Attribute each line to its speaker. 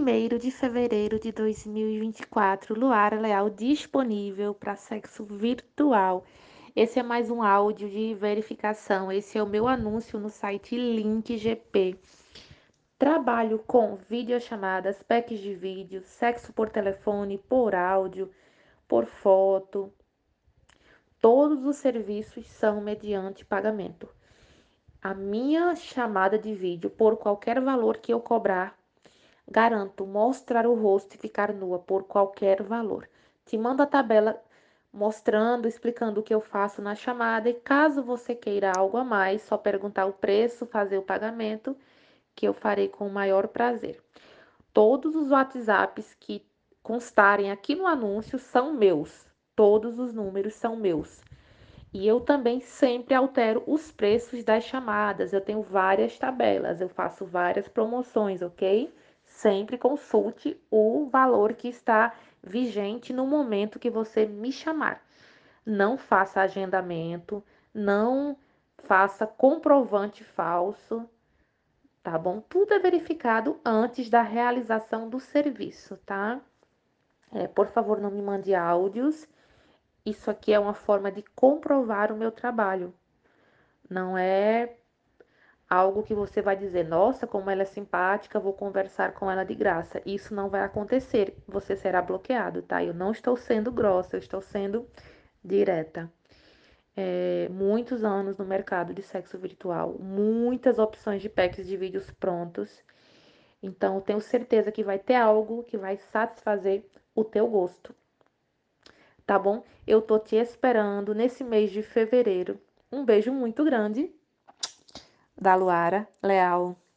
Speaker 1: 1º de fevereiro de 2024, Luara Leal disponível para sexo virtual. Esse é mais um áudio de verificação. Esse é o meu anúncio no site Link GP. Trabalho com videochamadas, packs de vídeo, sexo por telefone, por áudio, por foto. Todos os serviços são mediante pagamento. A minha chamada de vídeo, por qualquer valor que eu cobrar, garanto mostrar o rosto e ficar nua por qualquer valor. Te mando a tabela mostrando, explicando o que eu faço na chamada e caso você queira algo a mais, só perguntar o preço, fazer o pagamento, que eu farei com o maior prazer. Todos os WhatsApps que constarem aqui no anúncio são meus. Todos os números são meus. E eu também sempre altero os preços das chamadas. Eu tenho várias tabelas, eu faço várias promoções, ok? Sempre consulte o valor que está vigente no momento que você me chamar. Não faça agendamento, não faça comprovante falso, tá bom? Tudo é verificado antes da realização do serviço, tá? Por favor, não me mande áudios. Isso aqui é uma forma de comprovar o meu trabalho. Não é algo que você vai dizer, nossa, como ela é simpática, vou conversar com ela de graça. Isso não vai acontecer. Você será bloqueado, tá? Eu não estou sendo grossa, eu estou sendo direta. Muitos anos no mercado de sexo virtual, muitas opções de packs de vídeos prontos. Então, eu tenho certeza que vai ter algo que vai satisfazer o teu gosto, tá bom? Eu tô te esperando nesse mês de fevereiro. Um beijo muito grande da Luara Leal.